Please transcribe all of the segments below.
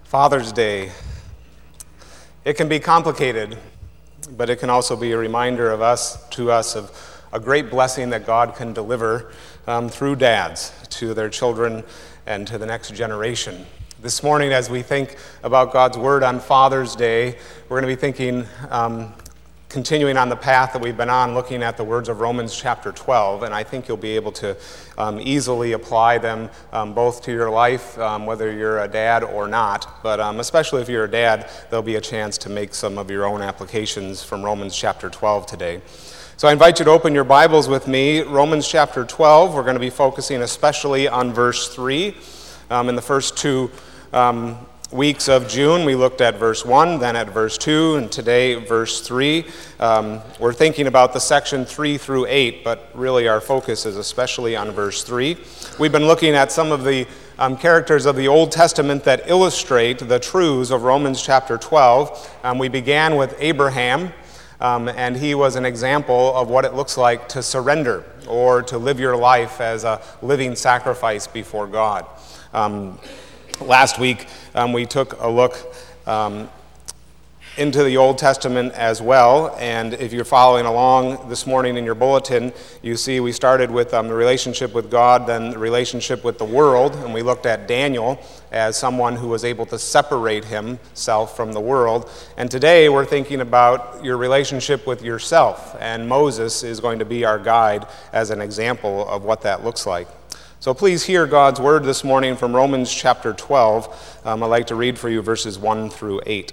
Father's Day. It can be complicated, but it can also be a reminder to us of a great blessing that God can deliver through dads to their children and to the next generation. This morning, as we think about God's Word on Father's Day, we're going to be thinking, continuing on the path that we've been on, looking at the words of Romans chapter 12, and I think you'll be able to easily apply them both to your life, whether you're a dad or not, but especially if you're a dad, there'll be a chance to make some of your own applications from Romans chapter 12 today. So I invite you to open your Bibles with me. Romans chapter 12, we're going to be focusing especially on verse 3. In the first two weeks of June, we looked at verse 1, then at verse 2, and today verse 3. We're thinking about the section 3 through 8, but really our focus is especially on verse 3. We've been looking at some of the characters of the Old Testament that illustrate the truths of Romans chapter 12. We began with Abraham, and he was an example of what it looks like to surrender or to live your life as a living sacrifice before God. Last week, we took a look into the Old Testament as well, and if you're following along this morning in your bulletin, you see we started with the relationship with God, then the relationship with the world, and we looked at Daniel as someone who was able to separate himself from the world. And today we're thinking about your relationship with yourself, and Moses is going to be our guide as an example of what that looks like. So please hear God's word this morning from Romans chapter 12. I'd like to read for you verses 1 through 8.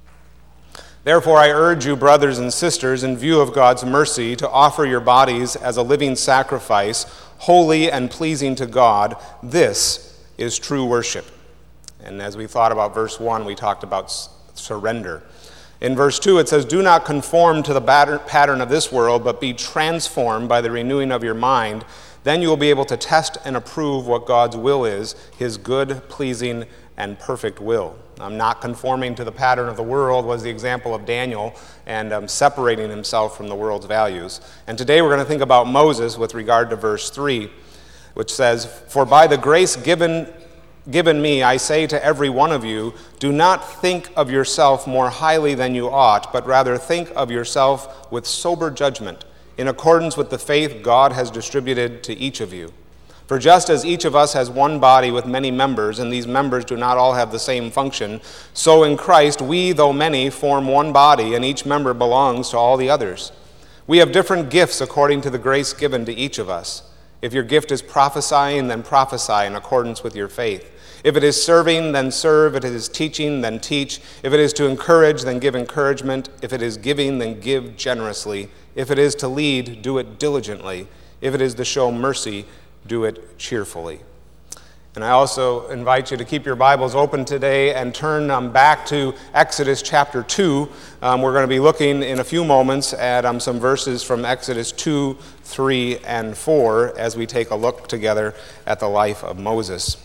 Therefore I urge you, brothers and sisters, in view of God's mercy, to offer your bodies as a living sacrifice, holy and pleasing to God. This is true worship. And as we thought about verse 1, we talked about surrender. In verse 2, it says, do not conform to the pattern of this world, but be transformed by the renewing of your mind. Then you will be able to test and approve what God's will is, his good, pleasing, and perfect will. Not conforming to the pattern of the world was the example of Daniel and separating himself from the world's values. And today we're going to think about Moses with regard to verse 3, which says, for by the grace given me, I say to every one of you, do not think of yourself more highly than you ought, but rather think of yourself with sober judgment, in accordance with the faith God has distributed to each of you. For just as each of us has one body with many members, and these members do not all have the same function, so in Christ we, though many, form one body, and each member belongs to all the others. We have different gifts according to the grace given to each of us. If your gift is prophesying, then prophesy in accordance with your faith. If it is serving, then serve. If it is teaching, then teach. If it is to encourage, then give encouragement. If it is giving, then give generously. If it is to lead, do it diligently. If it is to show mercy, do it cheerfully. And I also invite you to keep your Bibles open today and turn back to Exodus chapter 2. We're going to be looking in a few moments at some verses from Exodus 2, 3, and 4 as we take a look together at the life of Moses.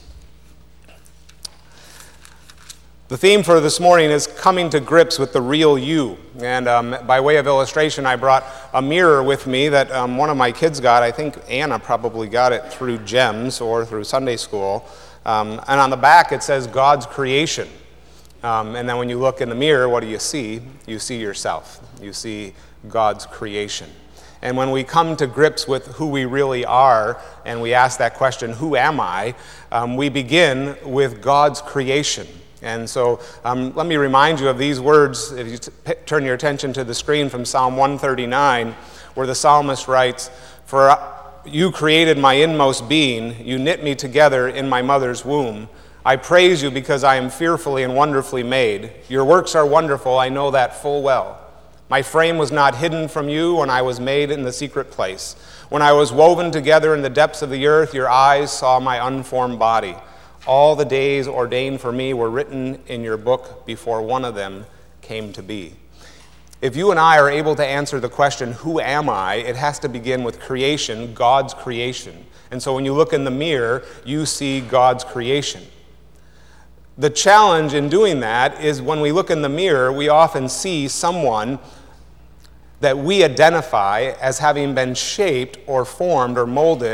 The theme for this morning is coming to grips with the real you. And by way of illustration, I brought a mirror with me that one of my kids got. I think Anna probably got it through GEMS or through Sunday school. And on the back it says God's creation. And then when you look in the mirror, what do you see? You see yourself. You see God's creation. And when we come to grips with who we really are, and we ask that question, who am I? We begin with God's creation. And so let me remind you of these words, if you turn your attention to the screen, from Psalm 139, where the psalmist writes, for you created my inmost being, you knit me together in my mother's womb. I praise you because I am fearfully and wonderfully made. Your works are wonderful, I know that full well. My frame was not hidden from you when I was made in the secret place. When I was woven together in the depths of the earth, your eyes saw my unformed body. All the days ordained for me were written in your book before one of them came to be. If you and I are able to answer the question, who am I? It has to begin with creation, God's creation. And so when you look in the mirror, you see God's creation. The challenge in doing that is when we look in the mirror, we often see someone that we identify as having been shaped or formed or molded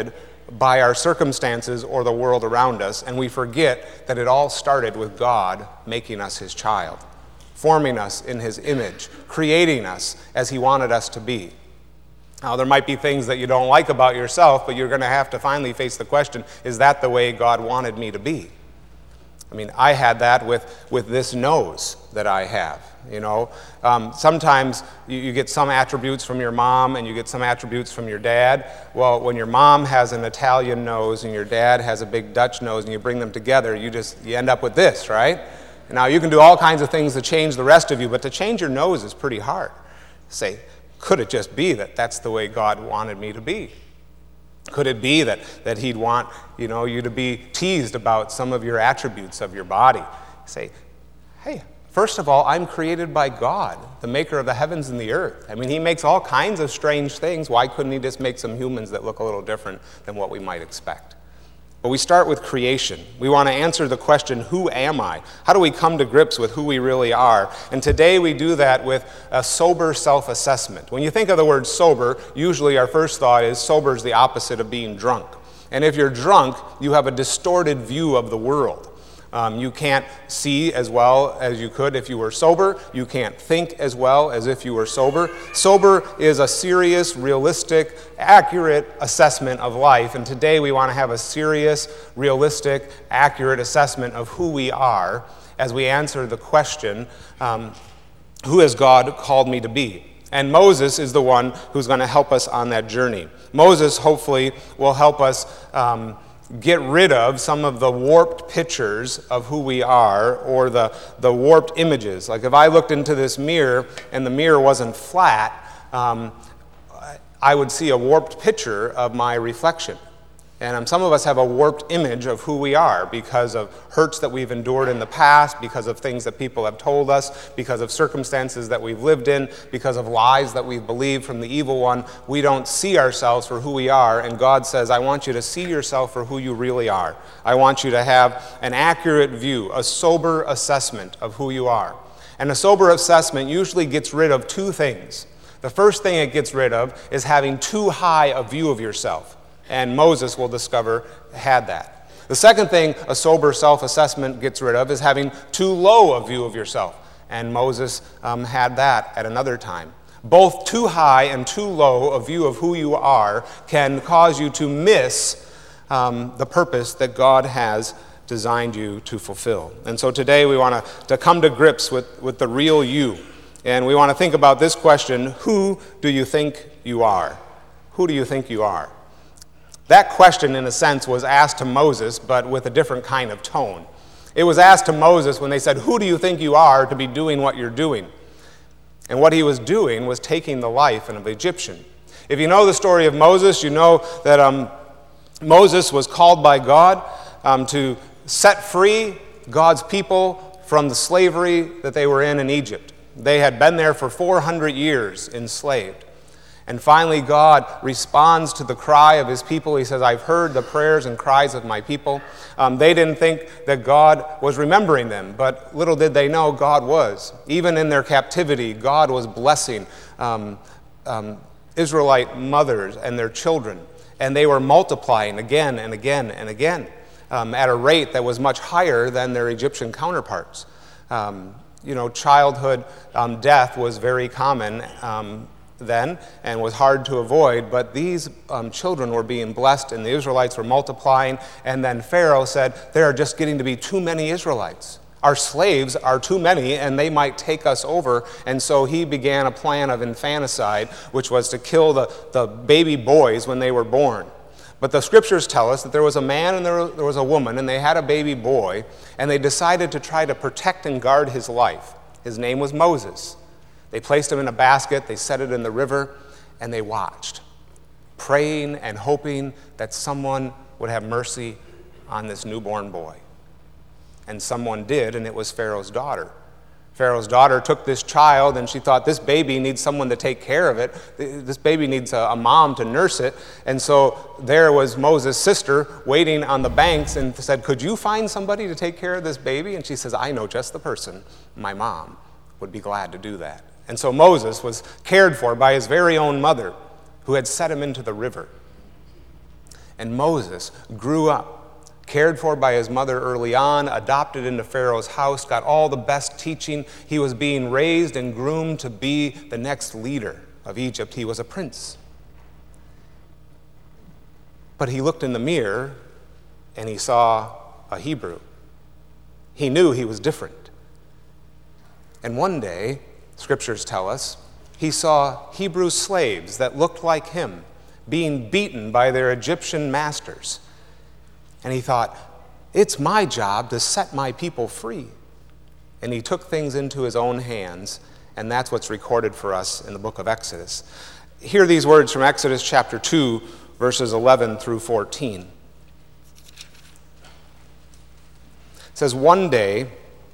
by our circumstances or the world around us, and we forget that it all started with God making us his child, forming us in his image, creating us as he wanted us to be. Now, there might be things that you don't like about yourself, but you're going to have to finally face the question, is that the way God wanted me to be? I mean, I had that with this nose that I have, you know. Sometimes you get some attributes from your mom and you get some attributes from your dad. Well, when your mom has an Italian nose and your dad has a big Dutch nose and you bring them together, you end up with this, right? Now, you can do all kinds of things to change the rest of you, but to change your nose is pretty hard. Say, could it just be that that's the way God wanted me to be? Could it be that he'd want, you to be teased about some of your attributes of your body? Say, hey, first of all, I'm created by God, the maker of the heavens and the earth. I mean, he makes all kinds of strange things. Why couldn't he just make some humans that look a little different than what we might expect? But we start with creation. We want to answer the question, who am I? How do we come to grips with who we really are? And today we do that with a sober self-assessment. When you think of the word sober, usually our first thought is sober is the opposite of being drunk. And if you're drunk, you have a distorted view of the world. You can't see as well as you could if you were sober. You can't think as well as if you were sober. Sober is a serious, realistic, accurate assessment of life. And today we want to have a serious, realistic, accurate assessment of who we are as we answer the question, who has God called me to be? And Moses is the one who's going to help us on that journey. Moses, hopefully, will help us get rid of some of the warped pictures of who we are, or the warped images. Like if I looked into this mirror and the mirror wasn't flat, I would see a warped picture of my reflection. And some of us have a warped image of who we are because of hurts that we've endured in the past, because of things that people have told us, because of circumstances that we've lived in, because of lies that we've believed from the evil one. We don't see ourselves for who we are, and God says, I want you to see yourself for who you really are. I want you to have an accurate view, a sober assessment of who you are. And a sober assessment usually gets rid of two things. The first thing it gets rid of is having too high a view of yourself. And Moses, we'll discover, had that. The second thing a sober self-assessment gets rid of is having too low a view of yourself. And Moses had that at another time. Both too high and too low a view of who you are can cause you to miss the purpose that God has designed you to fulfill. And so today we want to come to grips with the real you. And we want to think about this question, who do you think you are? Who do you think you are? That question, in a sense, was asked to Moses, but with a different kind of tone. It was asked to Moses when they said, who do you think you are to be doing what you're doing? And what he was doing was taking the life of an Egyptian. If you know the story of Moses, you know that Moses was called by God to set free God's people from the slavery that they were in Egypt. They had been there for 400 years enslaved. And finally, God responds to the cry of his people. He says, I've heard the prayers and cries of my people. They didn't think that God was remembering them, but little did they know God was. Even in their captivity, God was blessing Israelite mothers and their children. And they were multiplying again and again and again at a rate that was much higher than their Egyptian counterparts. Childhood death was very common then and was hard to avoid, but these children were being blessed and the Israelites were multiplying, and then Pharaoh said, there are just getting to be too many Israelites. Our slaves are too many and they might take us over, and so he began a plan of infanticide, which was to kill the baby boys when they were born. But the scriptures tell us that there was a man and there was a woman, and they had a baby boy, and they decided to try to protect and guard his life. His name was Moses. They placed him in a basket, they set it in the river, and they watched, praying and hoping that someone would have mercy on this newborn boy. And someone did, and it was Pharaoh's daughter. Pharaoh's daughter took this child, and she thought, this baby needs someone to take care of it. This baby needs a mom to nurse it. And so there was Moses' sister waiting on the banks and said, could you find somebody to take care of this baby? And she says, I know just the person. My mom would be glad to do that. And so Moses was cared for by his very own mother, who had set him into the river. And Moses grew up, cared for by his mother early on, adopted into Pharaoh's house, got all the best teaching. He was being raised and groomed to be the next leader of Egypt. He was a prince. But he looked in the mirror and he saw a Hebrew. He knew he was different. And one day, scriptures tell us, he saw Hebrew slaves that looked like him being beaten by their Egyptian masters. And he thought, it's my job to set my people free. And he took things into his own hands, and that's what's recorded for us in the book of Exodus. Hear these words from Exodus chapter 2, verses 11 through 14. It says, one day,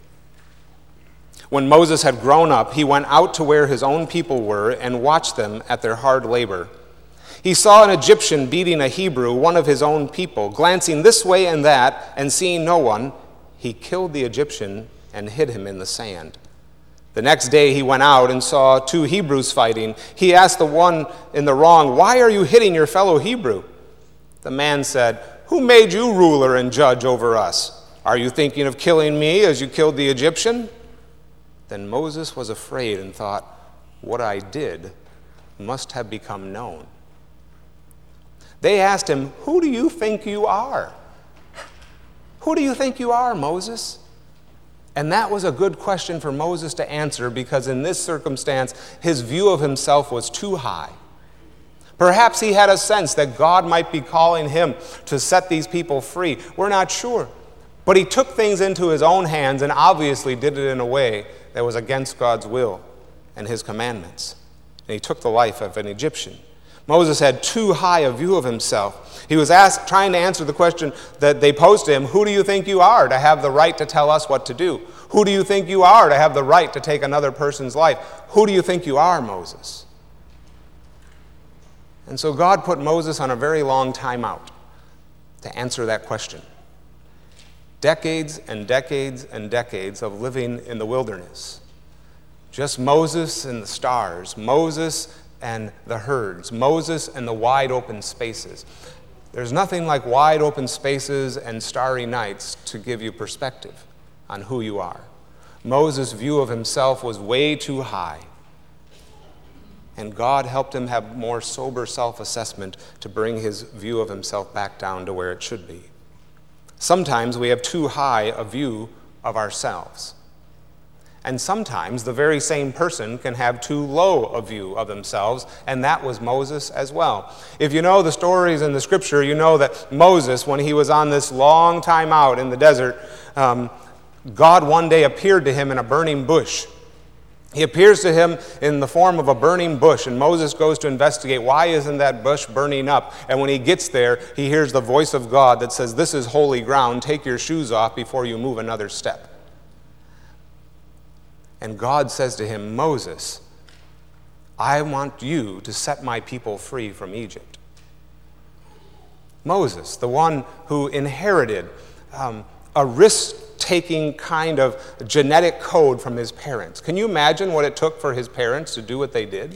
when Moses had grown up, he went out to where his own people were and watched them at their hard labor. He saw an Egyptian beating a Hebrew, one of his own people. Glancing this way and that, and seeing no one, he killed the Egyptian and hid him in the sand. The next day he went out and saw two Hebrews fighting. He asked the one in the wrong, "Why are you hitting your fellow Hebrew?" The man said, "Who made you ruler and judge over us? Are you thinking of killing me as you killed the Egyptian?" Then Moses was afraid and thought, "What I did must have become known." They asked him, "Who do you think you are?" "Who do you think you are, Moses?" And that was a good question for Moses to answer, because in this circumstance, his view of himself was too high. Perhaps he had a sense that God might be calling him to set these people free. We're not sure. But he took things into his own hands and obviously did it in a way that was against God's will and his commandments. And he took the life of an Egyptian. Moses had too high a view of himself. He was trying to answer the question that they posed to him, "Who do you think you are to have the right to tell us what to do? Who do you think you are to have the right to take another person's life? Who do you think you are, Moses?" And so God put Moses on a very long time out to answer that question. Decades and decades and decades of living in the wilderness. Just Moses and the stars, Moses and the herds, Moses and the wide open spaces. There's nothing like wide open spaces and starry nights to give you perspective on who you are. Moses' view of himself was way too high. And God helped him have more sober self-assessment to bring his view of himself back down to where it should be. Sometimes we have too high a view of ourselves. And sometimes the very same person can have too low a view of themselves, and that was Moses as well. If you know the stories in the scripture, you know that Moses, when he was on this long time out in the desert, God one day appeared to him in a burning bush. He appears to him in the form of a burning bush, and Moses goes to investigate, why isn't that bush burning up? And when he gets there, he hears the voice of God that says, "This is holy ground, take your shoes off before you move another step." And God says to him, "Moses, I want you to set my people free from Egypt." Moses, the one who inherited a risk-taking kind of genetic code from his parents. Can you imagine what it took for his parents to do what they did?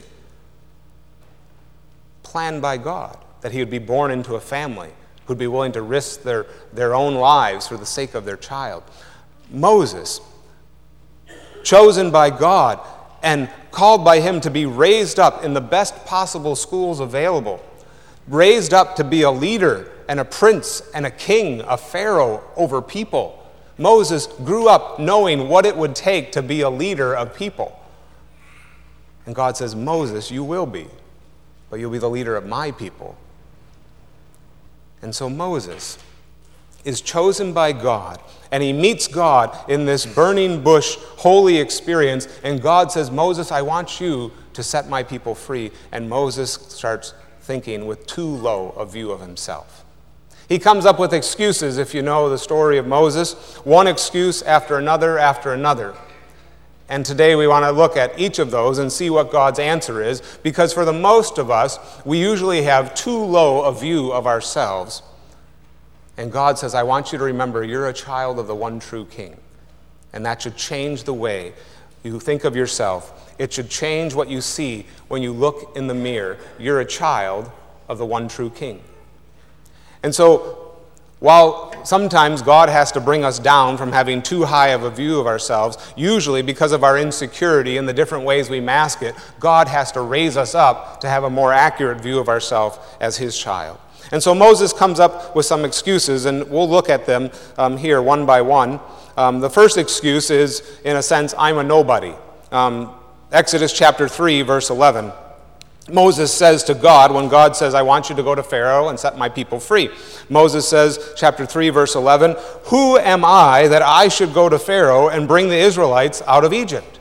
Planned by God, that he would be born into a family who'd be willing to risk their own lives for the sake of their child. Moses, chosen by God and called by him to be raised up in the best possible schools available, raised up to be a leader and a prince and a king, a pharaoh over people. Moses grew up knowing what it would take to be a leader of people. And God says, "Moses, you will be, but you'll be the leader of my people." And so Moses is chosen by God, and he meets God in this burning bush holy experience, and God says, "Moses, I want you to set my people free." And Moses starts thinking with too low a view of himself. He comes up with excuses, if you know the story of Moses, one excuse after another after another. And today we want to look at each of those and see what God's answer is, because for the most of us, we usually have too low a view of ourselves. And God says, "I want you to remember you're a child of the one true King." And that should change the way you think of yourself. It should change what you see when you look in the mirror. You're a child of the one true King. And so, while sometimes God has to bring us down from having too high of a view of ourselves, usually because of our insecurity and the different ways we mask it, God has to raise us up to have a more accurate view of ourselves as his child. And so Moses comes up with some excuses, and we'll look at them here one by one. The first excuse is, in a sense, I'm a nobody. Exodus chapter 3, verse 11. Moses says to God, when God says, I want you to go to Pharaoh and set my people free. Moses says, chapter 3, verse 11, who am I that I should go to Pharaoh and bring the Israelites out of Egypt?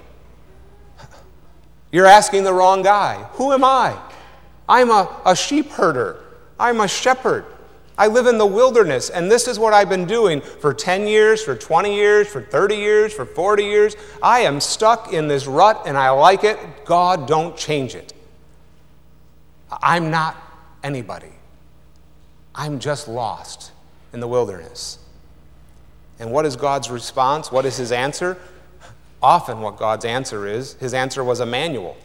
You're asking the wrong guy. Who am I? I'm a sheep herder. I'm a shepherd. I live in the wilderness, and this is what I've been doing for 10 years, for 20 years, for 30 years, for 40 years. I am stuck in this rut, and I like it. God, don't change it. I'm not anybody. I'm just lost in the wilderness. And what is God's response? What is his answer? Often what God's answer is, his answer was a manual.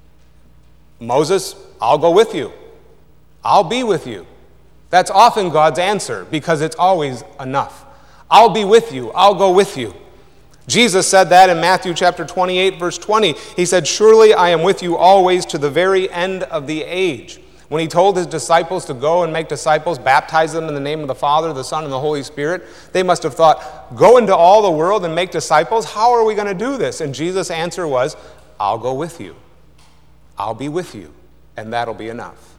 Moses, I'll go with you. I'll be with you. That's often God's answer because it's always enough. I'll be with you. I'll go with you. Jesus said that in Matthew chapter 28, verse 20. He said, surely I am with you always to the very end of the age. When he told his disciples to go and make disciples, baptize them in the name of the Father, the Son, and the Holy Spirit, they must have thought, go into all the world and make disciples? How are we going to do this? And Jesus' answer was, I'll go with you. I'll be with you, and that'll be enough.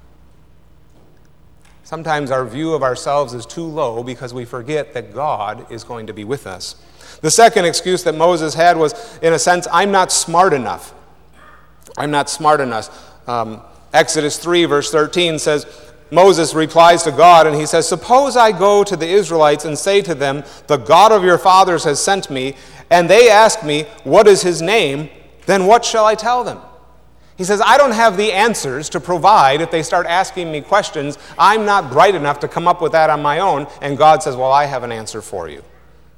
Sometimes our view of ourselves is too low because we forget that God is going to be with us. The second excuse that Moses had was, in a sense, I'm not smart enough. I'm not smart enough. Exodus 3, verse 13 says, Moses replies to God, and he says, suppose I go to the Israelites and say to them, the God of your fathers has sent me, and they ask me, what is his name? Then what shall I tell them? He says, I don't have the answers to provide if they start asking me questions. I'm not bright enough to come up with that on my own. And God says, well, I have an answer for you.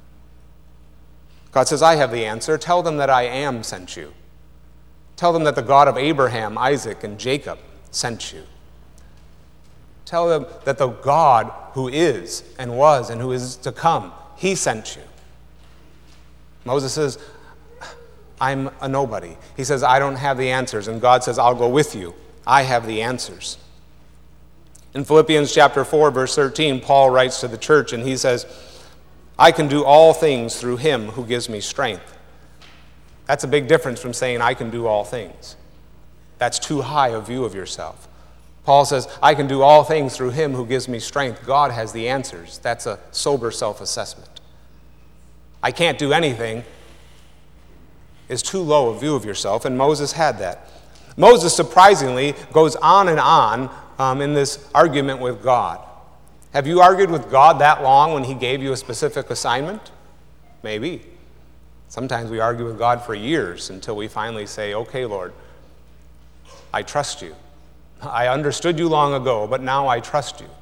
God says, I have the answer. Tell them that I am sent you. Tell them that the God of Abraham, Isaac, and Jacob sent you. Tell them that the God who is and was and who is to come, he sent you. Moses says, I'm a nobody. He says, I don't have the answers. And God says, I'll go with you. I have the answers. In Philippians chapter 4, verse 13, Paul writes to the church, and he says, I can do all things through him who gives me strength. That's a big difference from saying I can do all things. That's too high a view of yourself. Paul says, I can do all things through him who gives me strength. God has the answers. That's a sober self-assessment. I can't do anything is too low a view of yourself, and Moses had that. Moses, surprisingly, goes on and on in this argument with God. Have you argued with God that long when he gave you a specific assignment? Maybe. Sometimes we argue with God for years until we finally say, okay, Lord, I trust you. I understood you long ago, but now I trust you.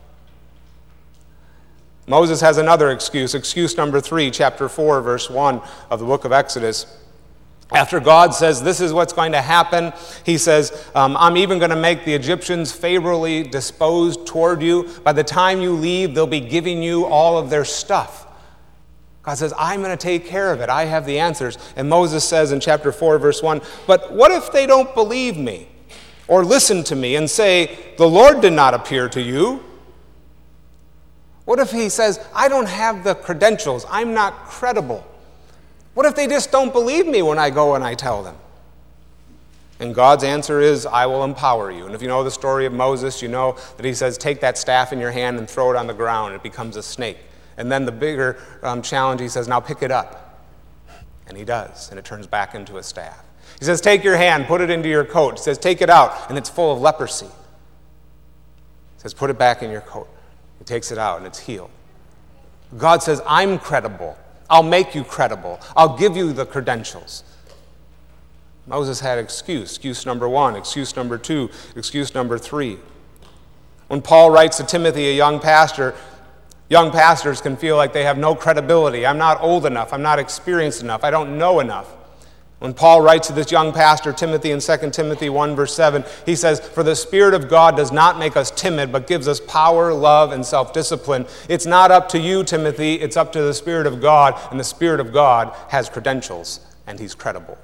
Moses has another excuse. Excuse number 3, chapter 4, verse 1 of the book of Exodus. After God says, this is what's going to happen, he says, I'm even going to make the Egyptians favorably disposed toward you. By the time you leave, they'll be giving you all of their stuff. God says, I'm going to take care of it. I have the answers. And Moses says in chapter 4, verse 1, but what if they don't believe me or listen to me and say, the Lord did not appear to you? What if he says, I don't have the credentials, I'm not credible? What if they just don't believe me when I go and I tell them? And God's answer is, I will empower you. And if you know the story of Moses, you know that he says, take that staff in your hand and throw it on the ground. It becomes a snake. And then the bigger challenge, he says, now pick it up. And he does, and it turns back into a staff. He says, take your hand, put it into your coat. He says, take it out, and it's full of leprosy. He says, put it back in your coat. He takes it out, and it's healed. God says, I'm credible. I'll make you credible. I'll give you the credentials. Moses had excuse number 1, excuse number 2, excuse number 3. When Paul writes to Timothy, a young pastor, young pastors can feel like they have no credibility. I'm not old enough. I'm not experienced enough. I don't know enough. When Paul writes to this young pastor, Timothy, in 2 Timothy 1, verse 7, he says, "For the Spirit of God does not make us timid, but gives us power, love, and self-discipline." It's not up to you, Timothy. It's up to the Spirit of God, and the Spirit of God has credentials, and he's credible.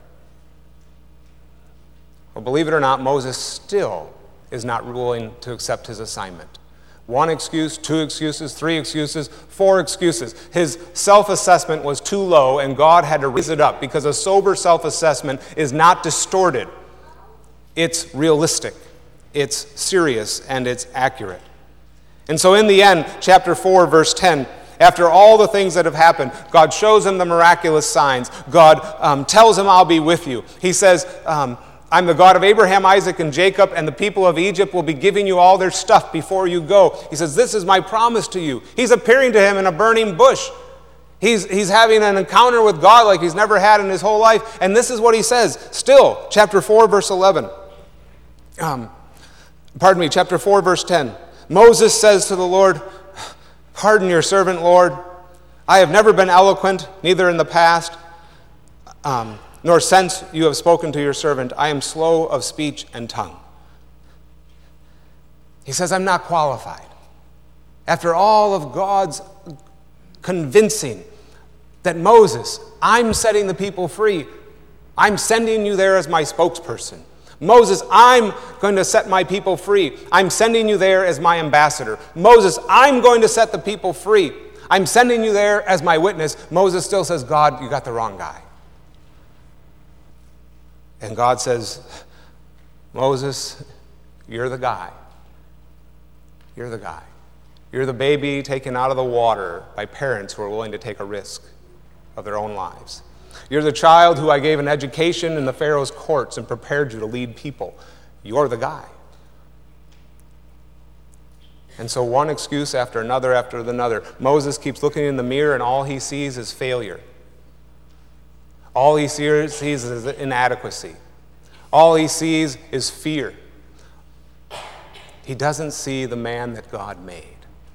Well, believe it or not, Moses still is not willing to accept his assignment. 1 excuse, 2 excuses, 3 excuses, 4 excuses. His self-assessment was too low, and God had to raise it up, because a sober self-assessment is not distorted. It's realistic, it's serious, and it's accurate. And so in the end, chapter 4, verse 10, after all the things that have happened, God shows him the miraculous signs. God tells him, "I'll be with you." He says, "I'm the God of Abraham, Isaac, and Jacob, and the people of Egypt will be giving you all their stuff before you go." He says, "This is my promise to you." He's appearing to him in a burning bush. He's having an encounter with God like he's never had in his whole life. And this is what he says. Still, chapter 4, verse 11. Chapter 4, verse 10. Moses says to the Lord, "Pardon your servant, Lord. I have never been eloquent, neither in the past, nor since you have spoken to your servant. I am slow of speech and tongue." He says, "I'm not qualified." After all of God's convincing that Moses, I'm setting the people free. I'm sending you there as my spokesperson. Moses, I'm going to set my people free. I'm sending you there as my ambassador. Moses, I'm going to set the people free. I'm sending you there as my witness. Moses still says, "God, you got the wrong guy." And God says, "Moses, you're the guy. You're the guy. You're the baby taken out of the water by parents who are willing to take a risk of their own lives. You're the child who I gave an education in the Pharaoh's courts and prepared you to lead people. You're the guy." And so one excuse after another, Moses keeps looking in the mirror, and all he sees is failure. All he sees is inadequacy. All he sees is fear. He doesn't see the man that God made.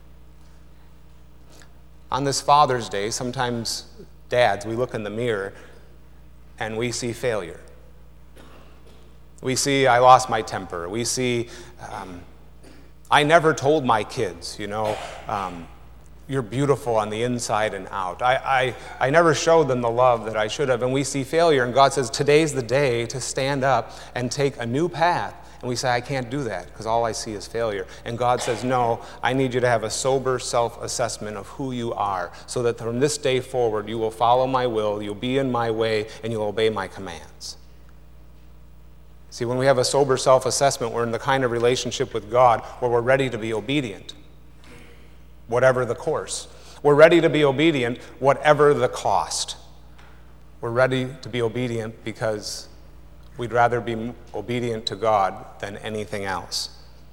On this Father's Day, sometimes dads, we look in the mirror and we see failure. We see, I lost my temper. We see, I never told my kids, you're beautiful on the inside and out. I never showed them the love that I should have. And we see failure, and God says, today's the day to stand up and take a new path. And we say, I can't do that because all I see is failure. And God says, no, I need you to have a sober self-assessment of who you are, so that from this day forward you will follow my will, you'll be in my way, and you'll obey my commands. See, when we have a sober self-assessment, we're in the kind of relationship with God where we're ready to be obedient, whatever the course. We're ready to be obedient, whatever the cost. We're ready to be obedient because we'd rather be obedient to God than anything else.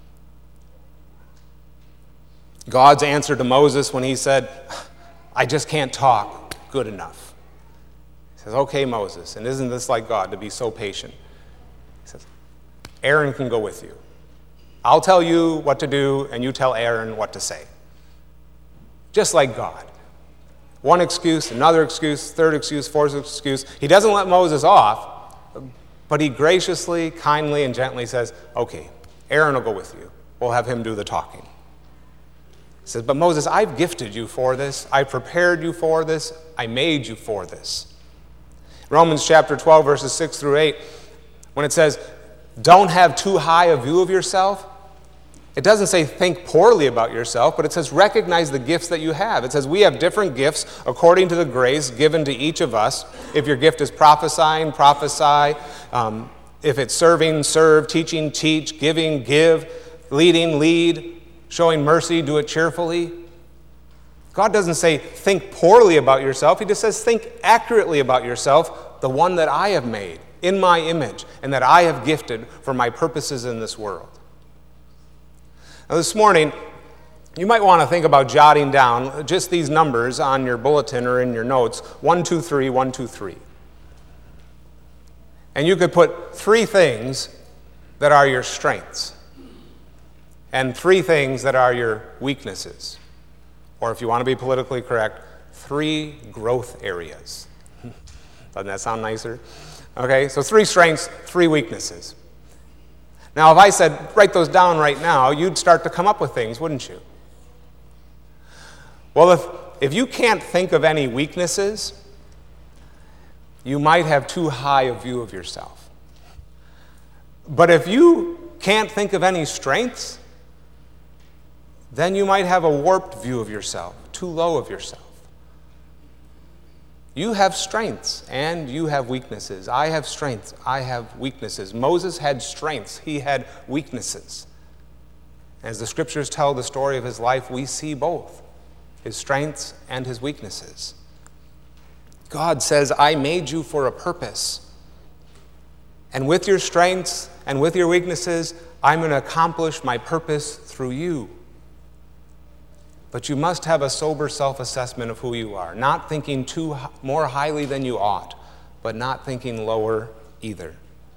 God's answer to Moses when he said, I just can't talk good enough. He says, okay, Moses, and isn't this like God to be so patient? He says, Aaron can go with you. I'll tell you what to do, and you tell Aaron what to say. Just like God. One excuse, another excuse, third excuse, fourth excuse. He doesn't let Moses off, but he graciously, kindly, and gently says, okay, Aaron will go with you. We'll have him do the talking. He says, but Moses, I've gifted you for this. I prepared you for this. I made you for this. Romans chapter 12, verses 6 through 8, when it says, don't have too high a view of yourself, it doesn't say think poorly about yourself, but it says recognize the gifts that you have. It says we have different gifts according to the grace given to each of us. If your gift is prophesying, prophesy. If it's serving, serve. Teaching, teach. Giving, give. Leading, lead. Showing mercy, do it cheerfully. God doesn't say think poorly about yourself. He just says think accurately about yourself, the one that I have made in my image and that I have gifted for my purposes in this world. Now this morning, you might want to think about jotting down just these numbers on your bulletin or in your notes, 1, 2, 3, 1, 2, 3. And you could put 3 things that are your strengths and 3 things that are your weaknesses. Or if you want to be politically correct, 3 growth areas. Doesn't that sound nicer? Okay, so 3 strengths, 3 weaknesses. Now, if I said, write those down right now, you'd start to come up with things, wouldn't you? Well, if you can't think of any weaknesses, you might have too high a view of yourself. But if you can't think of any strengths, then you might have a warped view of yourself, too low of yourself. You have strengths and you have weaknesses. I have strengths, I have weaknesses. Moses had strengths, he had weaknesses. As the scriptures tell the story of his life, we see both, his strengths and his weaknesses. God says, I made you for a purpose. And with your strengths and with your weaknesses, I'm going to accomplish my purpose through you. But you must have a sober self-assessment of who you are, not thinking more highly than you ought, but not thinking lower either.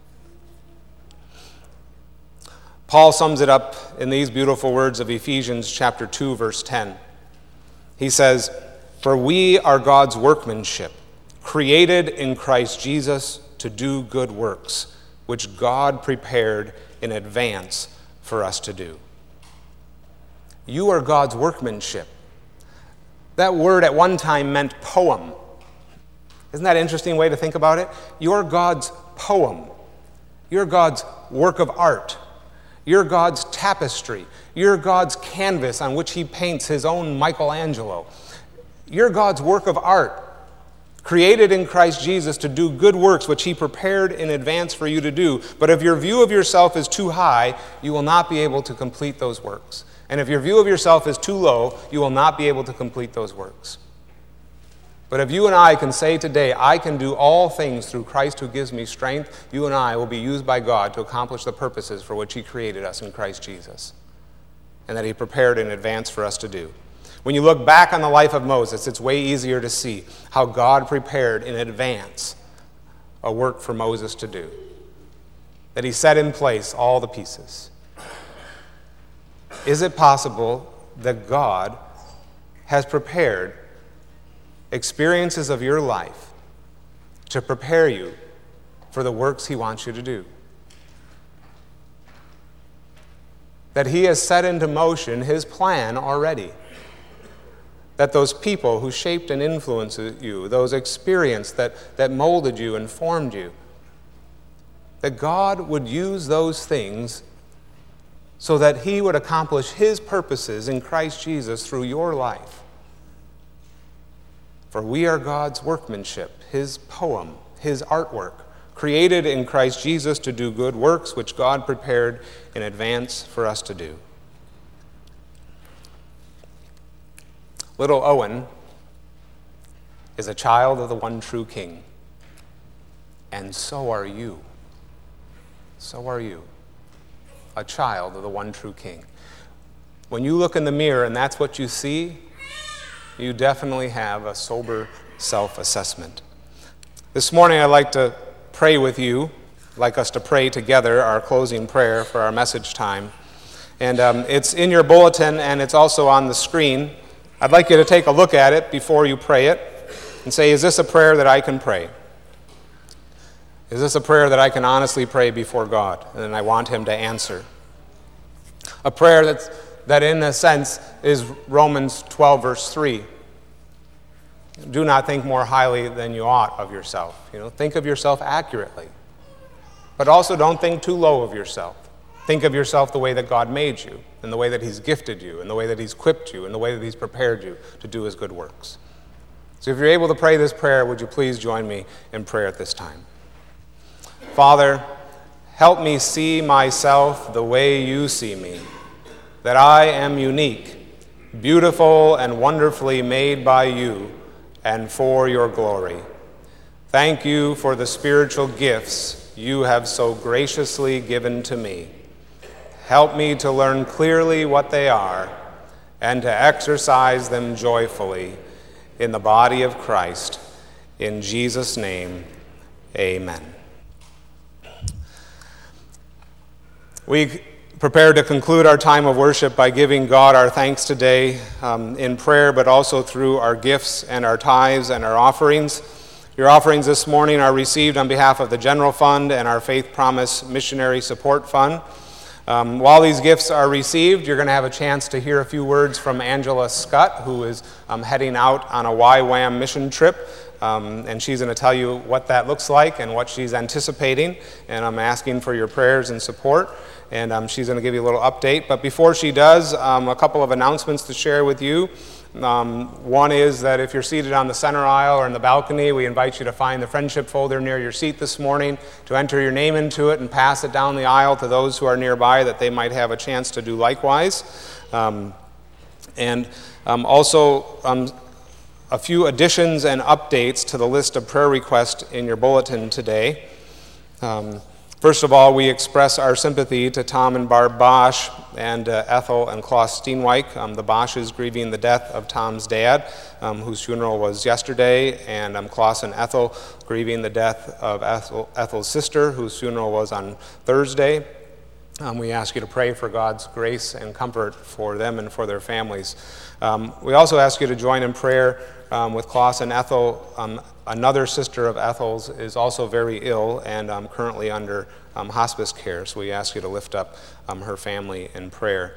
Paul sums it up in these beautiful words of Ephesians chapter 2, verse 10. He says, for we are God's workmanship, created in Christ Jesus to do good works, which God prepared in advance for us to do. You are God's workmanship. That word at one time meant poem. Isn't that an interesting way to think about it? You're God's poem. You're God's work of art. You're God's tapestry. You're God's canvas on which he paints his own Michelangelo. You're God's work of art, created in Christ Jesus to do good works which he prepared in advance for you to do. But if your view of yourself is too high, you will not be able to complete those works. And if your view of yourself is too low, you will not be able to complete those works. But if you and I can say today, I can do all things through Christ who gives me strength, you and I will be used by God to accomplish the purposes for which he created us in Christ Jesus, and that he prepared in advance for us to do. When you look back on the life of Moses, it's way easier to see how God prepared in advance a work for Moses to do, that he set in place all the pieces. Is it possible that God has prepared experiences of your life to prepare you for the works he wants you to do? That he has set into motion his plan already? That those people who shaped and influenced you, those experiences that molded you and formed you, that God would use those things so that he would accomplish his purposes in Christ Jesus through your life. For we are God's workmanship, his poem, his artwork, created in Christ Jesus to do good works which God prepared in advance for us to do. Little Owen is a child of the one true King, and so are you. So are you. A child of the one true King. When you look in the mirror and that's what you see, you definitely have a sober self-assessment. This morning I'd like to pray with you. I'd like us to pray together our closing prayer for our message time. And it's in your bulletin and it's also on the screen. I'd like you to take a look at it before you pray it and say, is this a prayer that I can pray? Is this a prayer that I can honestly pray before God and I want him to answer? A prayer that in a sense is Romans 12 verse 3. Do not think more highly than you ought of yourself. Think of yourself accurately. But also don't think too low of yourself. Think of yourself the way that God made you, and the way that he's gifted you, and the way that he's equipped you, and the way that he's prepared you to do his good works. So if you're able to pray this prayer, would you please join me in prayer at this time? Father, help me see myself the way you see me, that I am unique, beautiful, and wonderfully made by you and for your glory. Thank you for the spiritual gifts you have so graciously given to me. Help me to learn clearly what they are and to exercise them joyfully in the body of Christ. In Jesus' name, amen. We prepare to conclude our time of worship by giving God our thanks today in prayer, but also through our gifts and our tithes and our offerings. Your offerings this morning are received on behalf of the General Fund and our Faith Promise Missionary Support Fund. While these gifts are received, you're going to have a chance to hear a few words from Angela Scott, who is heading out on a YWAM mission trip. And she's going to tell you what that looks like and what she's anticipating. And I'm asking for your prayers and support. And she's going to give you a little update. But before she does, a couple of announcements to share with you. One is that if you're seated on the center aisle or in the balcony, we invite you to find the friendship folder near your seat this morning, to enter your name into it and pass it down the aisle to those who are nearby that they might have a chance to do likewise. Also, a few additions and updates to the list of prayer requests in your bulletin today. First of all, we express our sympathy to Tom and Barb Bosch and Ethel and Klaus Steenwijk. The Bosches grieving the death of Tom's dad, whose funeral was yesterday, and Klaus and Ethel grieving the death of Ethel's sister, whose funeral was on Thursday. We ask you to pray for God's grace and comfort for them and for their families. We also ask you to join in prayer with Klaus and Ethel. Another sister of Ethel's is also very ill and currently under hospice care, so we ask you to lift up her family in prayer.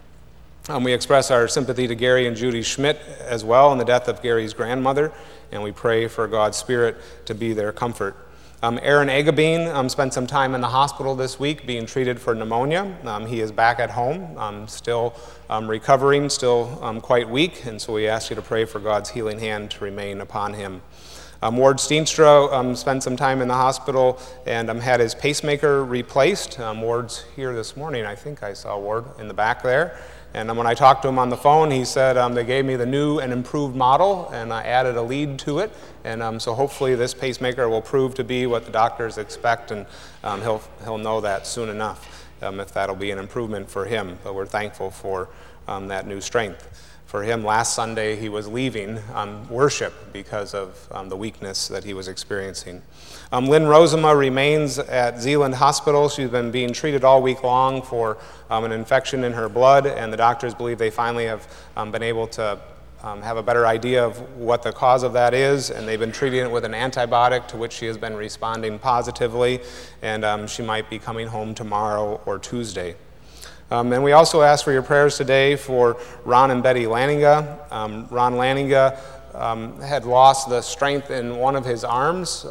We express our sympathy to Gary and Judy Schmidt as well in the death of Gary's grandmother, and we pray for God's Spirit to be their comfort. Aaron Agabine spent some time in the hospital this week being treated for pneumonia. He is back at home, still recovering, still quite weak, and so we ask you to pray for God's healing hand to remain upon him. Ward Steenstra spent some time in the hospital and had his pacemaker replaced. Ward's here this morning. I think I saw Ward in the back there. And when I talked to him on the phone, he said they gave me the new and improved model, and I added a lead to it. And so hopefully this pacemaker will prove to be what the doctors expect, and he'll know that soon enough, if that'll be an improvement for him. But we're thankful for that new strength. For him, last Sunday, he was leaving worship because of the weakness that he was experiencing. Lynn Rosema remains at Zeeland Hospital. She's been being treated all week long for an infection in her blood, and the doctors believe they finally have been able to have a better idea of what the cause of that is, and they've been treating it with an antibiotic to which she has been responding positively, and she might be coming home tomorrow or Tuesday. And we also ask for your prayers today for Ron and Betty Lanninga. Ron Lanninga had lost the strength in one of his arms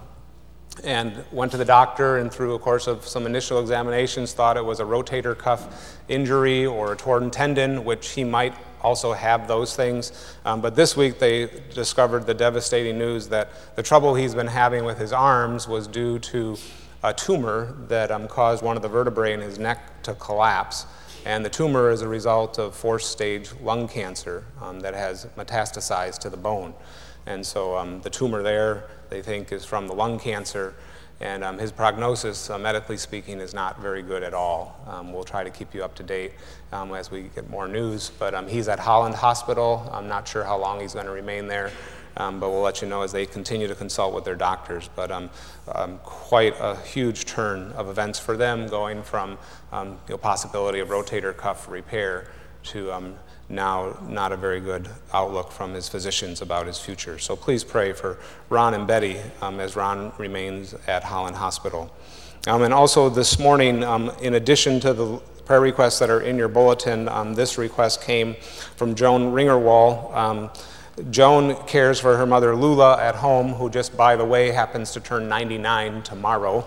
and went to the doctor, and through a course of some initial examinations thought it was a rotator cuff injury or a torn tendon, which he might also have those things. But this week they discovered the devastating news that the trouble he's been having with his arms was due to a tumor that caused one of the vertebrae in his neck to collapse. And the tumor is a result of fourth-stage lung cancer that has metastasized to the bone. And so the tumor there, they think, is from the lung cancer. And his prognosis, medically speaking, is not very good at all. We'll try to keep you up to date as we get more news. But he's at Holland Hospital. I'm not sure how long he's going to remain there. But we'll let you know as they continue to consult with their doctors. But quite a huge turn of events for them, going from possibility of rotator cuff repair to now not a very good outlook from his physicians about his future. So please pray for Ron and Betty as Ron remains at Holland Hospital. And also this morning, in addition to the prayer requests that are in your bulletin, this request came from Joan Ringerwall. Joan cares for her mother Lula at home, who just, by the way, happens to turn 99 tomorrow.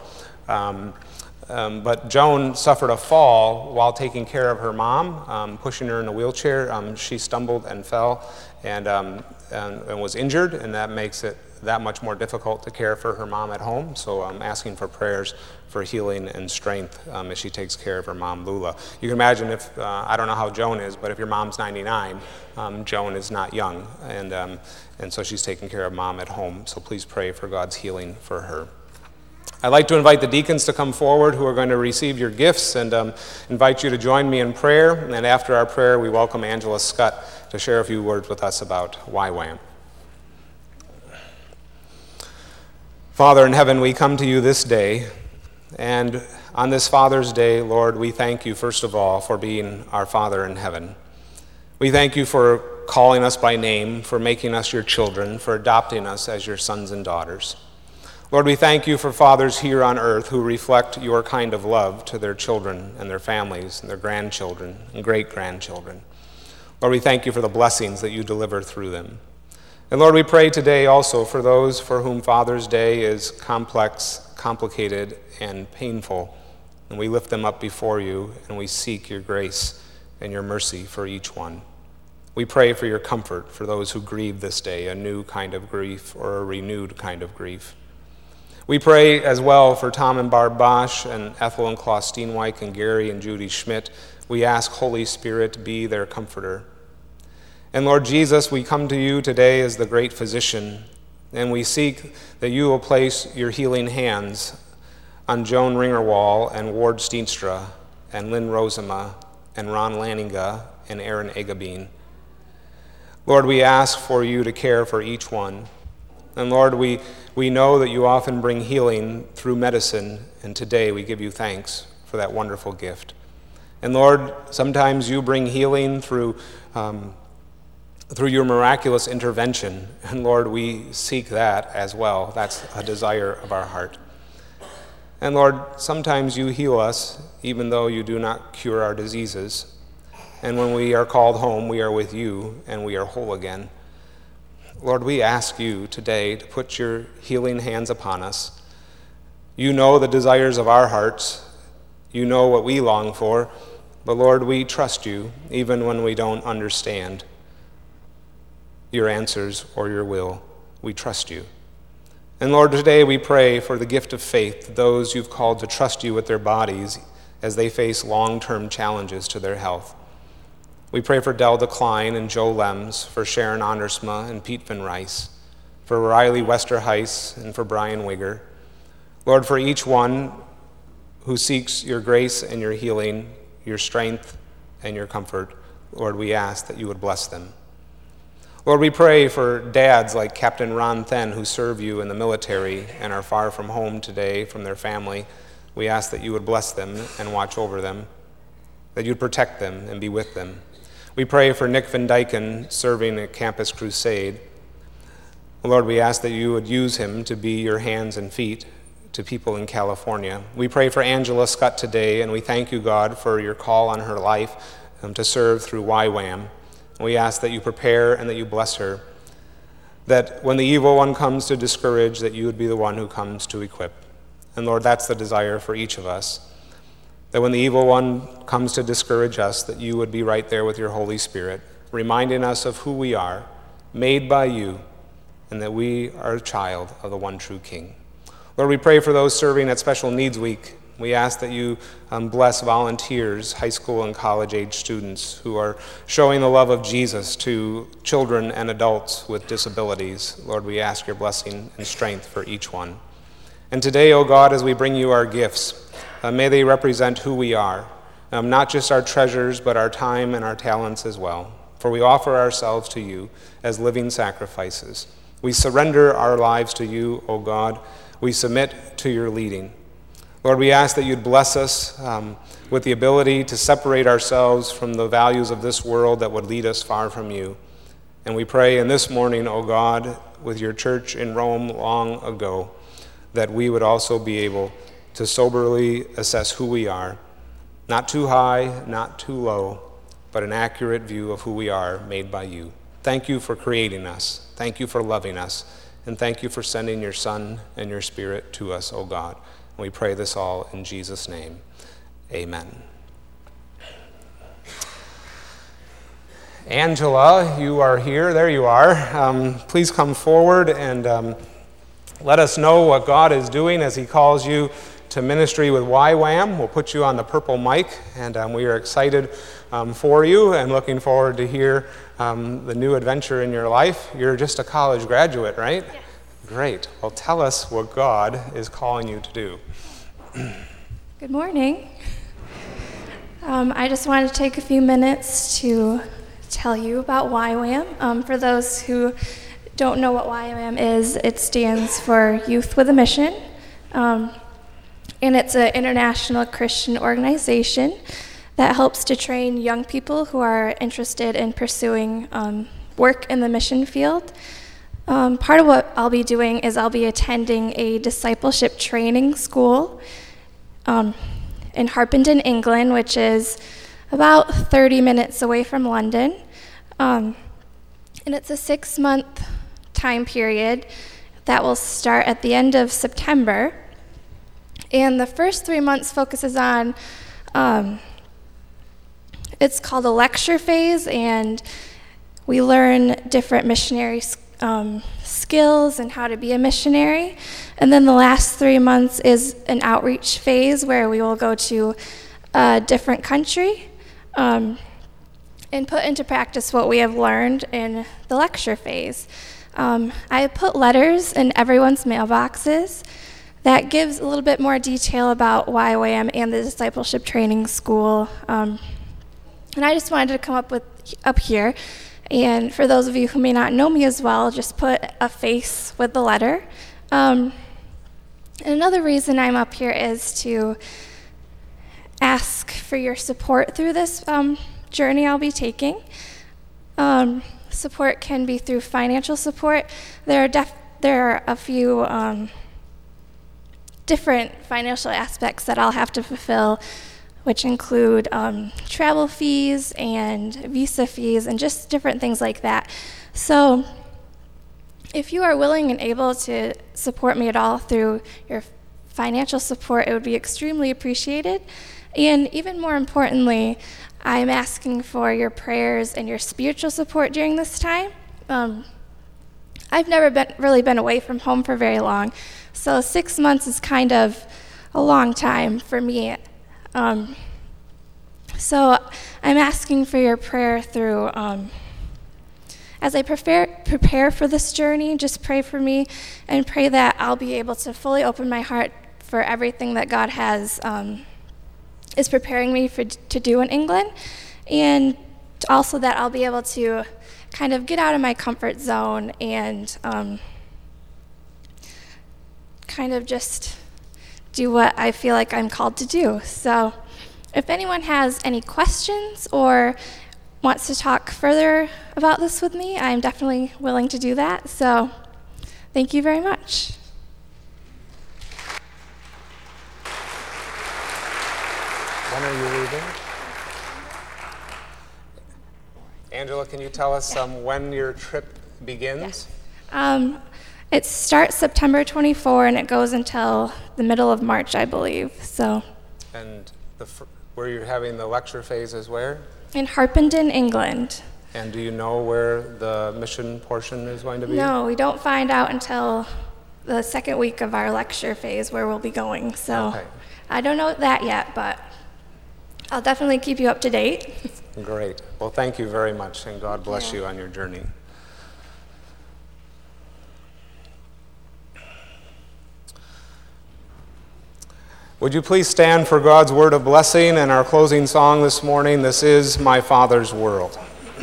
But Joan suffered a fall while taking care of her mom, pushing her in a wheelchair. She stumbled and fell and was injured, and that makes it that much more difficult to care for her mom at home. So I'm asking for prayers for healing and strength as she takes care of her mom, Lula. You can imagine if, I don't know how Joan is, but if your mom's 99, Joan is not young, and so she's taking care of mom at home. So please pray for God's healing for her. I'd like to invite the deacons to come forward who are going to receive your gifts, and invite you to join me in prayer. And after our prayer, we welcome Angela Scott to share a few words with us about YWAM. Father in heaven, we come to you this day, and on this Father's Day, Lord, we thank you, first of all, for being our Father in heaven. We thank you for calling us by name, for making us your children, for adopting us as your sons and daughters. Lord, we thank you for fathers here on earth who reflect your kind of love to their children and their families and their grandchildren and great-grandchildren. Lord, we thank you for the blessings that you deliver through them. And Lord, we pray today also for those for whom Father's Day is complex, complicated, and painful. And we lift them up before you, and we seek your grace and your mercy for each one. We pray for your comfort for those who grieve this day, a new kind of grief or a renewed kind of grief. We pray as well for Tom and Barb Bosch and Ethel and Klaus Steenwijk and Gary and Judy Schmidt. We ask Holy Spirit to be their comforter. And Lord Jesus, we come to you today as the great physician, and we seek that you will place your healing hands on Joan Ringerwall and Ward Steenstra and Lynn Rosema and Ron Lanninga and Aaron Egabine. Lord, we ask for you to care for each one. And Lord, we know that you often bring healing through medicine, and today we give you thanks for that wonderful gift. And Lord, sometimes you bring healing through your miraculous intervention, and Lord, we seek that as well. That's a desire of our heart. And Lord, sometimes you heal us even though you do not cure our diseases. And when we are called home, we are with you and we are whole again. Lord, we ask you today to put your healing hands upon us. You know the desires of our hearts. You know what we long for. But Lord, we trust you even when we don't understand your answers or your will. We trust you. And Lord, today we pray for the gift of faith, those you've called to trust you with their bodies as they face long-term challenges to their health. We pray for Delda Klein and Joe Lems, for Sharon Andersma and Pete Van Rice, for Riley Westerhuis and for Brian Wigger. Lord, for each one who seeks your grace and your healing, your strength and your comfort, Lord, we ask that you would bless them. Lord, we pray for dads like Captain Ron Then who serve you in the military and are far from home today from their family. We ask that you would bless them and watch over them, that you'd protect them and be with them. We pray for Nick Van Dyken serving at Campus Crusade. Lord, we ask that you would use him to be your hands and feet to people in California. We pray for Angela Scott today, and we thank you, God, for your call on her life to serve through YWAM. We ask that you prepare and that you bless her, that when the evil one comes to discourage, that you would be the one who comes to equip. And Lord, that's the desire for each of us, that when the evil one comes to discourage us, that you would be right there with your Holy Spirit, reminding us of who we are, made by you, and that we are a child of the one true King. Lord, we pray for those serving at Special Needs Week. We ask that you bless volunteers, high school and college-age students who are showing the love of Jesus to children and adults with disabilities. Lord, we ask your blessing and strength for each one. And today, O God, as we bring you our gifts, may they represent who we are, not just our treasures, but our time and our talents as well. For we offer ourselves to you as living sacrifices. We surrender our lives to you, O God. We submit to your leading. Lord, we ask that you'd bless us with the ability to separate ourselves from the values of this world that would lead us far from you. And we pray in this morning, O God, with your church in Rome long ago, that we would also be able to soberly assess who we are, not too high, not too low, but an accurate view of who we are made by you. Thank you for creating us. Thank you for loving us. And thank you for sending your Son and your Spirit to us, O God. We pray this all in Jesus' name. Amen. Angela, you are here. There you are. Please come forward and let us know what God is doing as he calls you to ministry with YWAM. We'll put you on the purple mic, and we are excited for you and looking forward to hear the new adventure in your life. You're just a college graduate, right? Yes. Great. Well, tell us what God is calling you to do. Good morning. I just wanted to take a few minutes to tell you about YWAM. For those who don't know what YWAM is, it stands for Youth with a Mission, and it's an international Christian organization that helps to train young people who are interested in pursuing work in the mission field. Part of what I'll be doing is I'll be attending a discipleship training school in Harpenden, England, which is about 30 minutes away from London. And it's a 6-month time period that will start at the end of September. And the first 3 months focuses on, it's called a lecture phase, and we learn different missionary skills and how to be a missionary. And then the last 3 months is an outreach phase where we will go to a different country and put into practice what we have learned in the lecture phase. I put letters in everyone's mailboxes that gives a little bit more detail about YWAM and the discipleship training school. And I just wanted to come up here, and for those of you who may not know me as well, just put a face with the letter. And another reason I'm up here is to ask for your support through this journey I'll be taking. Support can be through financial support. There are a few different financial aspects that I'll have to fulfill, which include travel fees and visa fees and just different things like that. So if you are willing and able to support me at all through your financial support, it would be extremely appreciated. And even more importantly, I'm asking for your prayers and your spiritual support during this time. I've never really been away from home for very long, so 6 months is kind of a long time for me. So I'm asking for your prayer through, as I prepare for this journey, just pray for me and pray that I'll be able to fully open my heart for everything that God is preparing me to do in England, and also that I'll be able to kind of get out of my comfort zone and kind of just do what I feel like I'm called to do. So if anyone has any questions or wants to talk further about this with me, I'm definitely willing to do that. So thank you very much. When are you leaving? Angela, can you tell us when your trip begins? It starts September 24 and it goes until the middle of March, I believe. So. And where you're having the lecture phase is where? In Harpenden, England. And do you know where the mission portion is going to be? No, we don't find out until the second week of our lecture phase where we'll be going. So okay. I don't know that yet, but I'll definitely keep you up to date. Great. Well, thank you very much, and God bless you on your journey. Would you please stand for God's word of blessing and our closing song this morning, This Is My Father's World.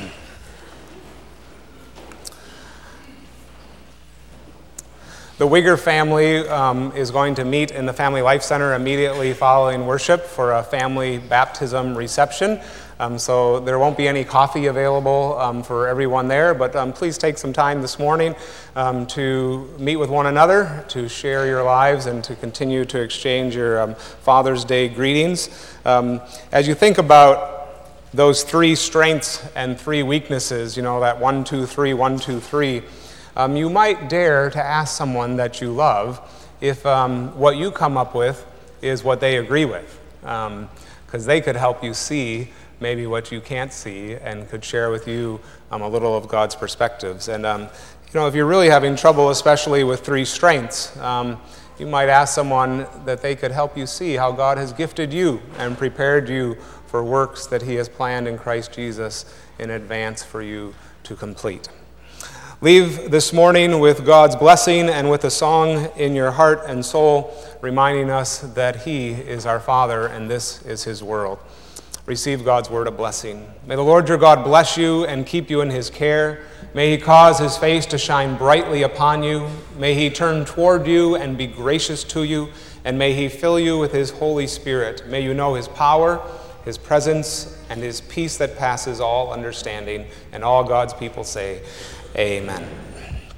The Wigger family is going to meet in the Family Life Center immediately following worship for a family baptism reception. So there won't be any coffee available for everyone there, but please take some time this morning to meet with one another, to share your lives, and to continue to exchange your Father's Day greetings. As you think about those 3 strengths and 3 weaknesses, you know, that 1, 2, 3, 1, 2, 3, you might dare to ask someone that you love if what you come up with is what they agree with, because they could help you see maybe what you can't see and could share with you a little of God's perspectives. And you know, if you're really having trouble, especially with 3 strengths, you might ask someone that they could help you see how God has gifted you and prepared you for works that He has planned in Christ Jesus in advance for you to complete. Leave this morning with God's blessing and with a song in your heart and soul, reminding us that He is our Father and this is His world. Receive God's word of blessing. May the Lord your God bless you and keep you in His care. May He cause His face to shine brightly upon you. May He turn toward you and be gracious to you. And may He fill you with His Holy Spirit. May you know His power his presence, and his peace that passes all understanding. And all God's people say, amen.